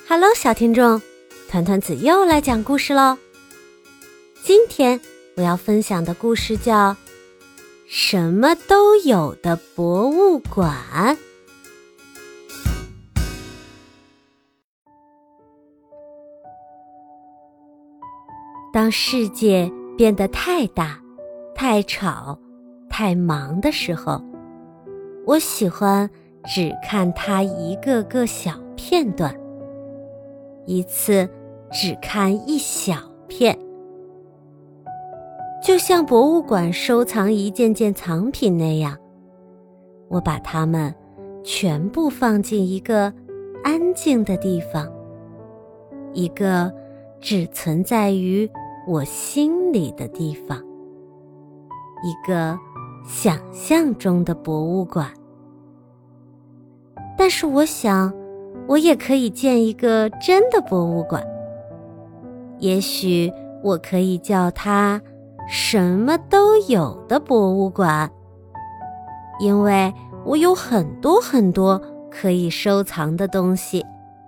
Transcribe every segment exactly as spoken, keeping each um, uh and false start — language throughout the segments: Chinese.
Hello， 小听众，团团子又来讲故事喽。今天我要分享的故事叫《什么都有的博物馆》。当世界变得太大、太吵、太忙的时候，我喜欢只看它一个个小片段，一次只看一小片，就像博物馆收藏一件件藏品那样，我把它们全部放进一个安静的地方，一个只存在于我心里的地方，一个想象中的博物馆。但是我想，我也可以建一个真的博物馆，也许我可以叫它什么都有的博物馆，因为我有很多很多可以收藏的东西。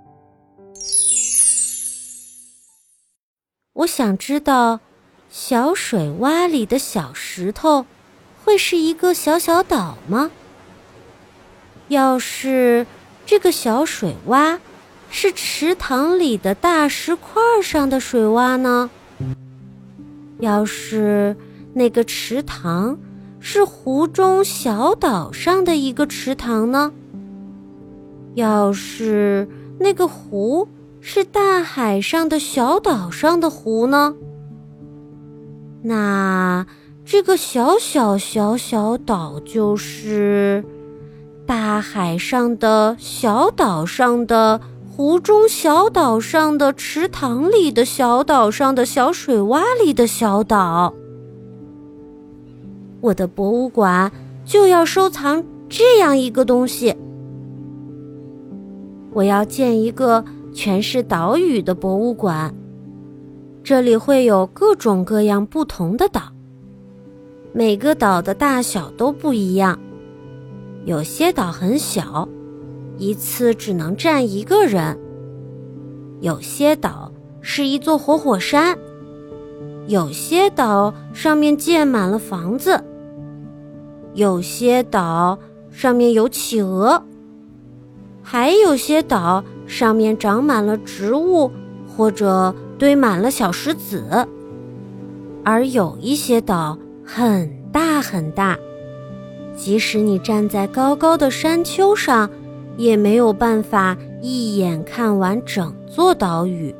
我想知道，小水洼里的小石头会是一个小小岛吗？要是这个小水洼是池塘里的大石块上的水洼呢？要是那个池塘是湖中小岛上的一个池塘呢？要是那个湖是大海上的小岛上的湖呢？那这个小小小小岛就是大海上的小岛上的湖中小岛上的池塘里的小岛上的小水洼里的小岛。我的博物馆就要收藏这样一个东西。我要建一个全是岛屿的博物馆，这里会有各种各样不同的岛，每个岛的大小都不一样。有些岛很小，一次只能站一个人；有些岛是一座活火山；有些岛上面建满了房子；有些岛上面有企鹅；还有些岛上面长满了植物，或者堆满了小石子；而有一些岛很大很大，即使你站在高高的山丘上，也没有办法一眼看完整座岛屿。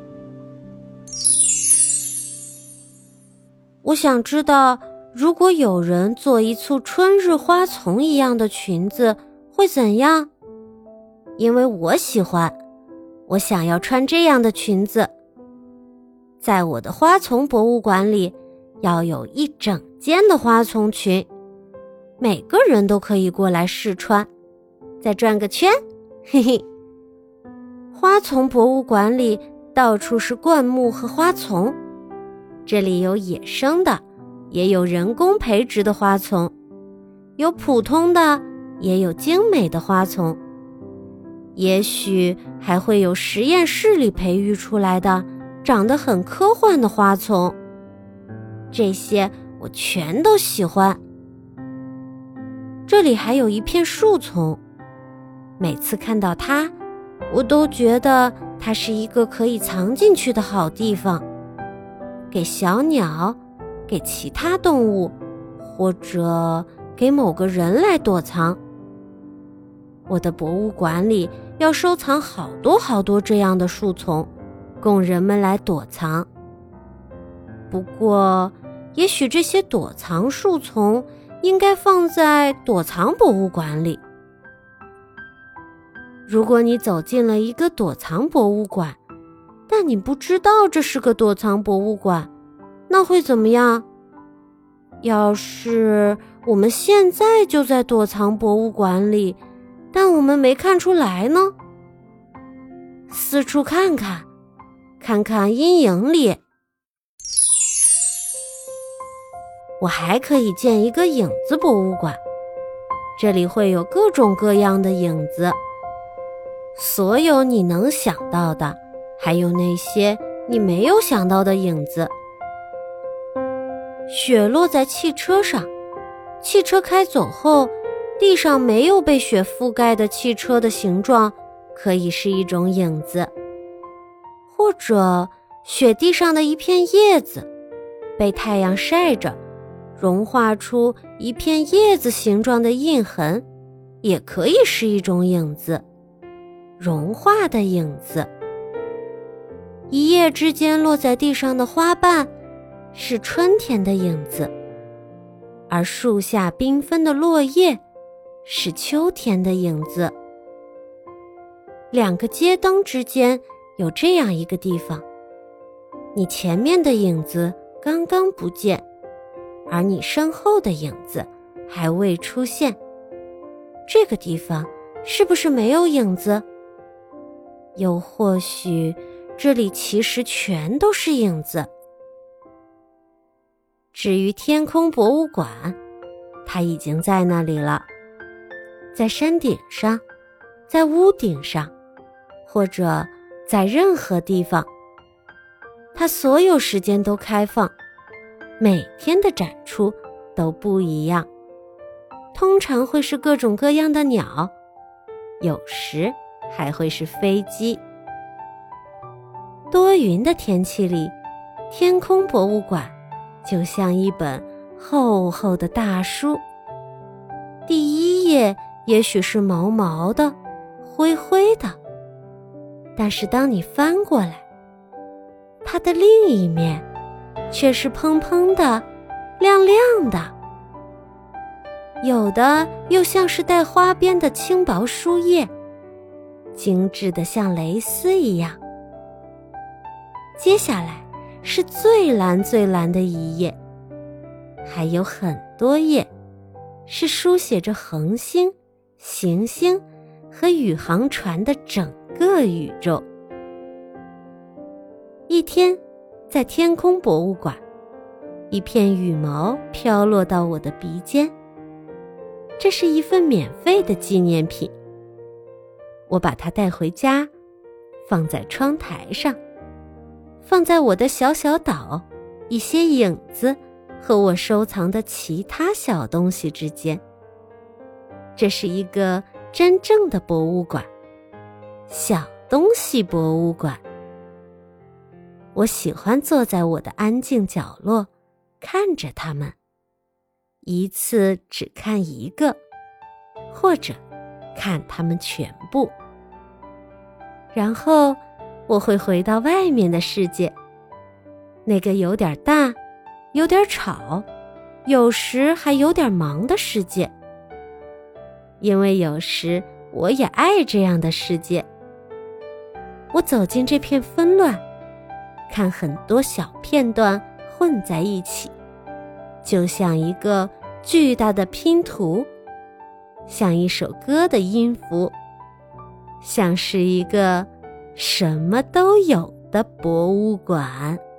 我想知道，如果有人做一簇春日花丛一样的裙子，会怎样？因为我喜欢，我想要穿这样的裙子。在我的花丛博物馆里，要有一整间的花丛裙，每个人都可以过来试穿，再转个圈，嘿嘿。花丛博物馆里到处是灌木和花丛，这里有野生的，也有人工培植的花丛，有普通的，也有精美的花丛，也许还会有实验室里培育出来的长得很科幻的花丛，这些我全都喜欢。这里还有一片树丛，每次看到它，我都觉得它是一个可以藏进去的好地方，给小鸟，给其他动物，或者给某个人来躲藏。我的博物馆里要收藏好多好多这样的树丛，供人们来躲藏。不过，也许这些躲藏树丛应该放在躲藏博物馆里。如果你走进了一个躲藏博物馆，但你不知道这是个躲藏博物馆，那会怎么样？要是我们现在就在躲藏博物馆里，但我们没看出来呢？四处看看，看看阴影里。我还可以建一个影子博物馆，这里会有各种各样的影子，所有你能想到的， 还有那些你没有想到的影子。雪落在汽车上，汽车开走后，地上没有被雪覆盖的汽车的形状可以是一种影子，或者雪地上的一片叶子被太阳晒着，融化出一片叶子形状的印痕，也可以是一种影子，融化的影子。一夜之间落在地上的花瓣是春天的影子，而树下缤纷的落叶是秋天的影子。两个街灯之间有这样一个地方，你前面的影子刚刚不见，而你身后的影子还未出现。这个地方是不是没有影子？又或许这里其实全都是影子。至于天空博物馆，它已经在那里了，在山顶上，在屋顶上，或者在任何地方。它所有时间都开放，每天的展出都不一样，通常会是各种各样的鸟，有时还会是飞机。多云的天气里，天空博物馆就像一本厚厚的大书，第一页也许是毛毛的、灰灰的，但是当你翻过来，它的另一面却是蓬蓬的、亮亮的，有的又像是带花边的轻薄书页，精致的像蕾丝一样。接下来是最蓝最蓝的一页，还有很多页是书写着恒星、行星和宇航船的整个宇宙。一天，在天空博物馆，一片羽毛飘落到我的鼻尖，这是一份免费的纪念品。我把它带回家，放在窗台上，放在我的小小岛一些影子和我收藏的其他小东西之间。这是一个真正的博物馆，小东西博物馆。我喜欢坐在我的安静角落，看着它们，一次只看一个，或者看它们全部。然后我会回到外面的世界，那个有点大、有点吵，有时还有点忙的世界。因为有时我也爱这样的世界。我走进这片纷乱，看很多小片段混在一起，就像一个巨大的拼图，像一首歌的音符，像是一个什么都有的博物馆。